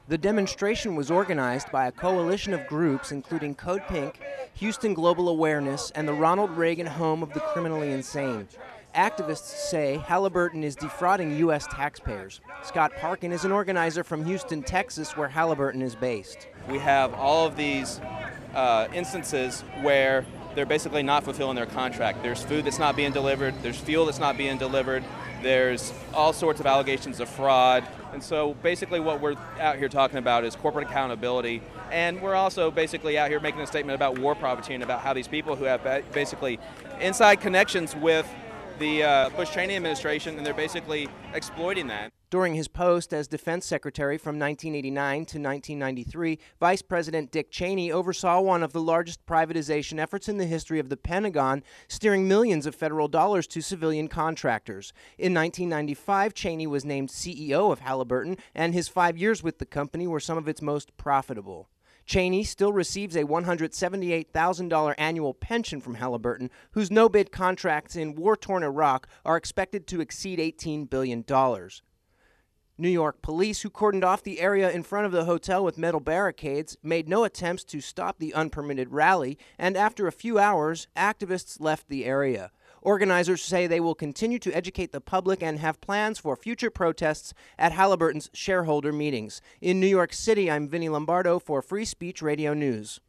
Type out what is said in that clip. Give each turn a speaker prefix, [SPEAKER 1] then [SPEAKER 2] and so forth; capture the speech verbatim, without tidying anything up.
[SPEAKER 1] The demonstration was organized by a coalition of groups including Code Pink, Houston Global Awareness, and the Ronald Reagan Home of the Criminally Insane. Activists say Halliburton is defrauding U S taxpayers. Scott Parkin is an organizer from Houston, Texas, where Halliburton is based.
[SPEAKER 2] We have all of these uh, instances where they're basically not fulfilling their contract. There's food that's not being delivered, there's fuel that's not being delivered, there's all sorts of allegations of fraud. And so basically what we're out here talking about is corporate accountability. And we're also basically out here making a statement about war profiteering, about how these people who have basically inside connections with the uh, Bush-Cheney administration, and they're basically exploiting that.
[SPEAKER 1] During his post as defense secretary from nineteen eighty-nine to nineteen ninety-three, Vice President Dick Cheney oversaw one of the largest privatization efforts in the history of the Pentagon, steering millions of federal dollars to civilian contractors. In nineteen ninety-five, Cheney was named C E O of Halliburton, and his five years with the company were some of its most profitable. Cheney still receives a one hundred seventy-eight thousand dollars annual pension from Halliburton, whose no-bid contracts in war-torn Iraq are expected to exceed eighteen billion dollars. New York police, who cordoned off the area in front of the hotel with metal barricades, made no attempts to stop the unpermitted rally, and after a few hours, activists left the area. Organizers say they will continue to educate the public and have plans for future protests at Halliburton's shareholder meetings. In New York City, I'm Vinny Lombardo for Free Speech Radio News.